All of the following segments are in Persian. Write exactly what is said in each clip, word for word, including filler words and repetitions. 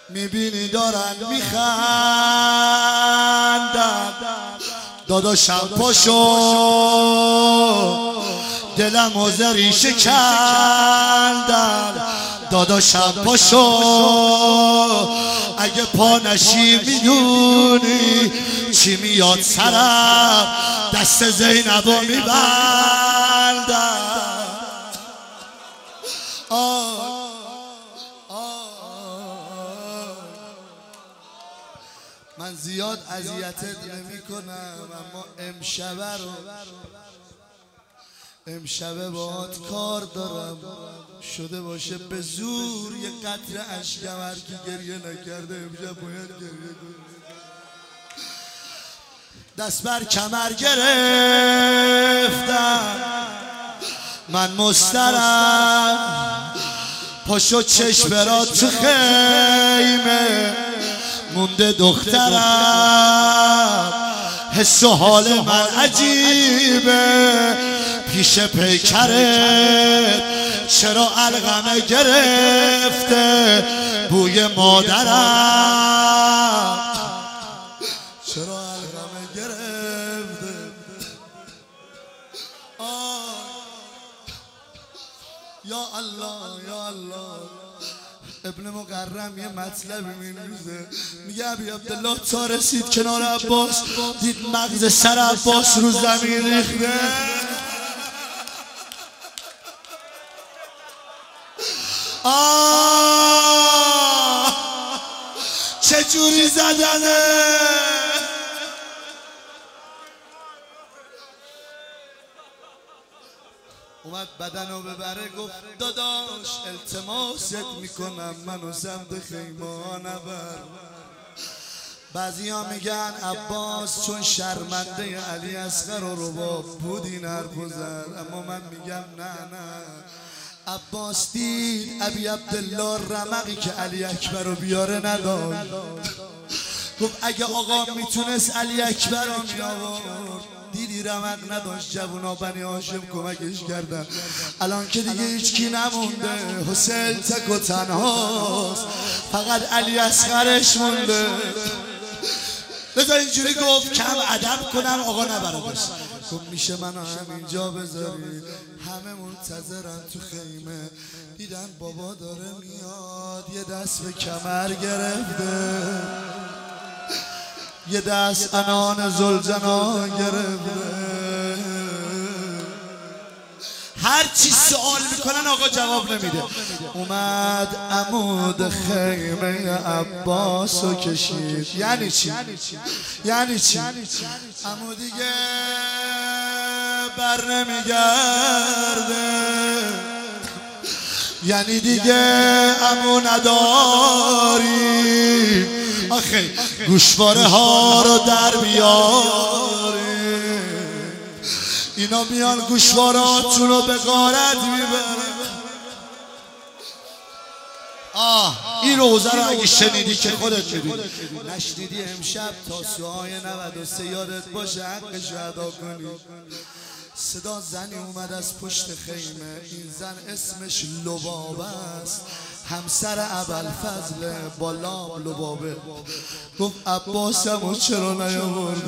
میبینی دارن میخندن داداشم پاشو دلم و زریشه کندن داداشم پاشو اگه پا نشی میدونی چی میاد سرم دست زینبو میبندن من زیاد اذیتت نمی کنم اما امشبه رو امشبه باهات کار دارم شده باشه به زور یه قطره اشکم هر کی گریه نکرده امشب باید گریه کنه دست بر کمر گرفتم من مسترم پاشو چشم برا تو خیمه مونده دخترم حس و حال من عجیبه پیش پیکرت چرا علقمه گرفته بوی مادرم چرا علقمه گرفته آه. یا الله یا الله ابن مقرم یه مطلبی می‌نویسه میگه ابی عبدالله تا رسید کنار عباس دید مغز سر عباس رو زمین ریخته آه چجوری زدنه اومد بدنو ببره گفت داداش التماست میکنم منو سمت خیمه نبر بعضی ها میگن عباس چون شرمنده علی اصغر و رباب بود این حرفو زد اما من میگم نه نه عباس دید ابی عبدالله رمقی که علی اکبر رو بیاره نداشت گفت اگه آقا میتونست علی اکبر رو میآورد دیدی رمق نداشت جوونا بنی هاشم کمکش کردن الان که دیگه هیچ کی نمونده حسین تک و تنهاست فقط علی اصغرش مونده لذا اینجوری گفت کم ادب کنن آقا نبره بست گفت میشه منو همینجا بذاری همه منتظرن تو خیمه دیدن بابا داره میاد یه دست به کمر گرفته یه دست انان زلجنا گرفته هر چی سوال میکنن آقا جواب نمیده اومد عمود خیمه عباس رو کشید یعنی چی؟ یعنی چی؟ عمود دیگه بر نمیگرده یعنی دیگه عمو نداری آخه گوشواره ها رو در بیاری اینا میان گوشواراتون رو به غارت میبرن آه این روزه رو اگه شنیدی که خودت میدونی نشنیدی امشب تا سوهای نود و سه یادت باشه حقش رو ادا کنی صدا زنی اومد از پشت خیمه این زن اسمش لبابه است همسر ابوالفضل با لام لبابه گفت عباسمو چرا نیاورده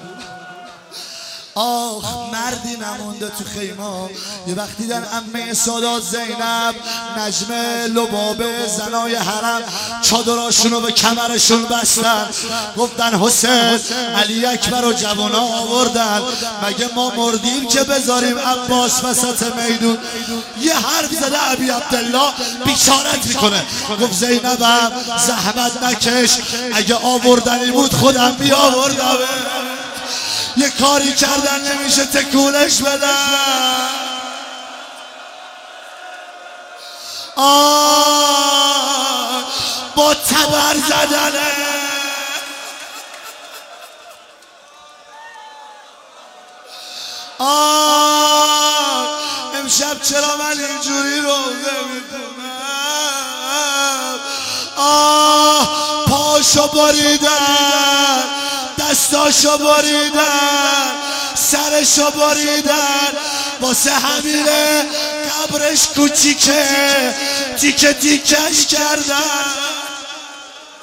آخ مردی نمونده تو خیمه یه وقت دیدن عمه سادات زینب نجمه لبابه زنای حرم چادراشونو به کمرشون بستن گفتن حسین علی اکبر و جوانا آوردن مگه ما مردیم که بذاریم عباس وسط میدون یه حرف زده ابی عبدالله بیچارت میکنه گفت زینبم زحمت نکش اگه آوردنی بود خودم بی آوردم یه کاری کردن نمیشه تکونش بدن آه با تبر زدنه آه امشب چرا من اینجوری روزه میکنم آه پاشو بریدن دستاشو بریدن سرشو بریدن واسه همینه قبرش کوچیکه تیکه تیکش کردن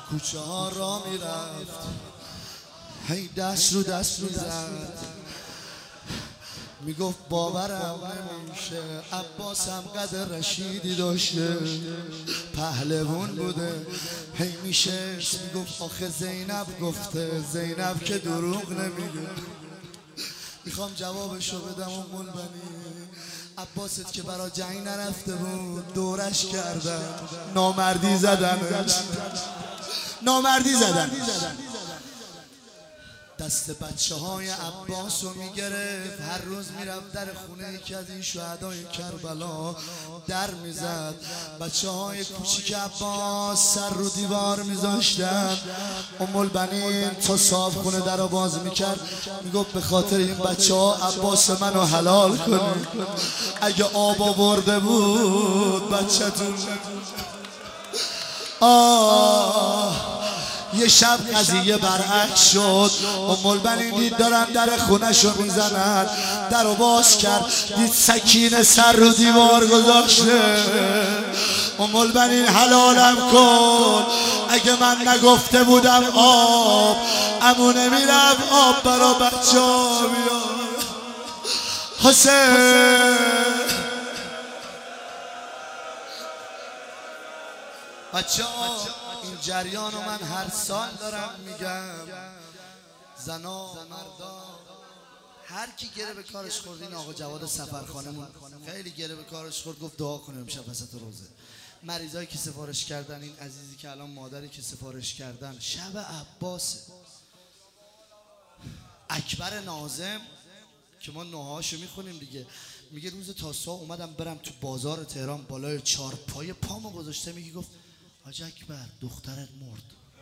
کوچه ها را میرفت، هی دست رو دست میزد، میگفت باورم نمیشه عباس هم قدر رشیدی داشته، پهلوان بوده. هی میشه میگفت آخه زینب گفته، زینب که دروغ نمیگه. میخوام جوابشو بدم ام البنین، عباست که برا جنگ نرفته بود دورش کردن، نامردی زدنش، نامردی زدن. دست بچه های عباس رو میگرفت، هر روز میرفت در خونه یکی از این شهدای کربلا در میزد. بچه های کوچیک عباس سر رو دیوار میذاشتن، ام البنین تا صاحب خونه در رو باز میکرد، میگفت به خاطر این بچه ها عباس منو حلال کنی، اگه آب آورده بود بچه‌تون. آه یه شب قضیه برعکس شد، ام البنین دید دارن در خونه‌شو میزنن، در رو باز کرد دید سکینه سر رو دیوار گذاشته. ام البنین حلالم کن، اگه من نگفته بودم آب امو نمیرم آب برا بچه ها بیار. حسین بچه ها این جریان رو من هر سال دارم میگم، زنا مردا هر کی گره به کارش خورد. این آقا جواد سفرخانمون خیلی گره به کارش خورد، گفت دعا کنیم امشب وسط روزه. مریضایی که سفارش کردن، این عزیزی که الان مادری که سفارش کردن، شب عباسه. اکبر ناظم که ما نوهاشو میخونیم دیگه، میگه روز تاسوعا اومدم برم تو بازار تهران، بالای چارپای پامو گذاشته، میگه گفت حاج اکبر دخترت مرد.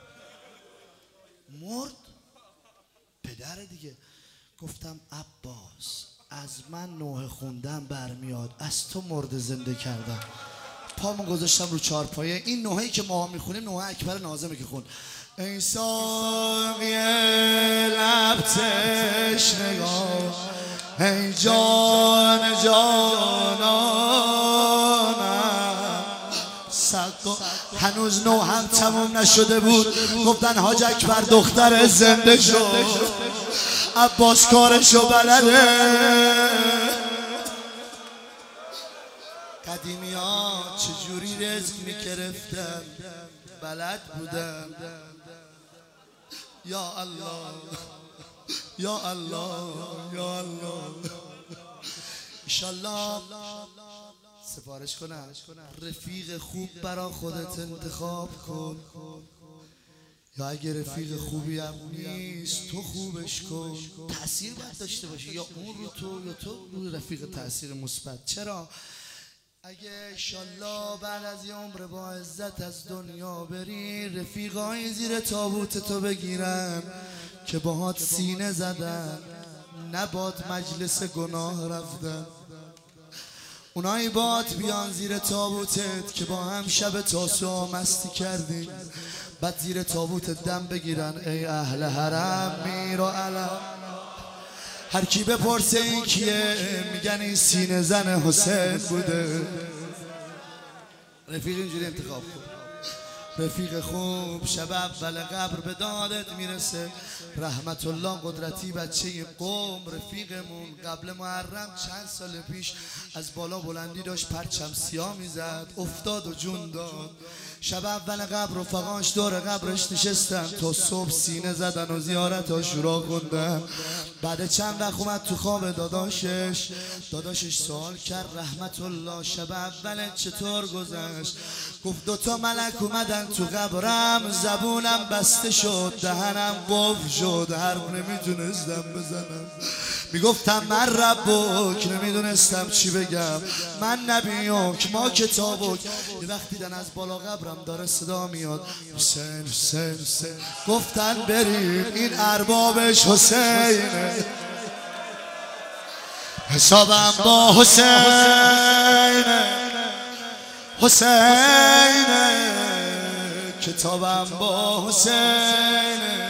مرد؟ پدر دیگه. گفتم عباس از من نوحه خوندم برمیاد، از تو مرد زنده کردم. پامو گذاشتم رو چارپایه. این نوحه‌ای که ما میخونیم نوحه اکبر ناظمه که خون ای ساقی لب تشنگان، ای جان جانانم. هنوز نو هم تموم نشده بود، گفتن حاج اکبر دختر زنده شد، عباس کارشو بلده. قدیمی ها چجوری رزق میگرفتن بلد بودن. یا الله یا الله یا الله. انشالله سفارش کنم رفیق خوب برا خودت انتخاب کن، یا اگه رفیق خوبی هم نیست تو خوبش کن. تأثیر باید داشته باشه، یا اون رو تو یا تو رو رفیق تأثیر مثبت. چرا؟ اگه انشالله بعد از یه عمر با عزت از دنیا بری، رفیقای زیر تابوت تو بگیرن که باهات سینه زدن، نباد مجلس گناه رفتن. اونایی باد بیان زیر تابوتت که با هم شب تاسوعا مستی کردیم، بعد زیر تابوتت دم بگیرن ای اهل حرم میر و علم. هر کی بپرسه این کیه میگن این سینه زن حسین بوده. رفیق اینجوری انتخاب کن. رفیق خوب شب اول قبر به دادت میرسه. رحمت الله قدرتی بچه قوم رفیقمون قبل محرم چند سال پیش از بالا بلندی داشت پرچم سیاه میزد، افتاد و جون داد. شب اول قبر رفقاش دور قبرش نشستن تا صبح سینه زدن و زیارت عاشورا خوندن. بعد چند وقت اومد تو خواب داداشش، داداشش سوال کرد رحمت الله شب اول چطور گذشت؟ گفت دوتا ملک اومدن تو قبرم، زبونم بسته شد دهنم قفل شد، حرف نمیتونستم بزنم. میگفتم من ربک، نمیدونستم چی بگم، من نبیک ما کتابک. یه وقت دیدن از بالا قبرم داره صدا میاد حسین حسین حسین. گفتن بریم این اربابش حسینه، حسابم با حسینه، حسینه کتابم با حسینه.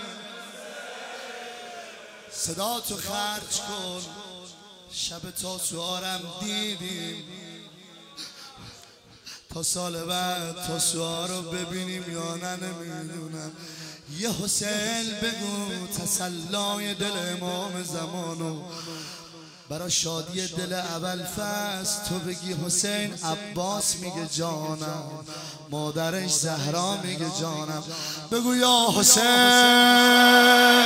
صدا تو خرج کن شب تاسوعارم دیدیم، تا سال بعد تا سوها رو ببینیم یا نه نمیدونم. یه حسین بگو تسلای دل امام زمانو، برا شادی دل اول فصل تو بگی حسین عباس میگه جانم، مادرش زهرا میگه جانم. بگو یا حسین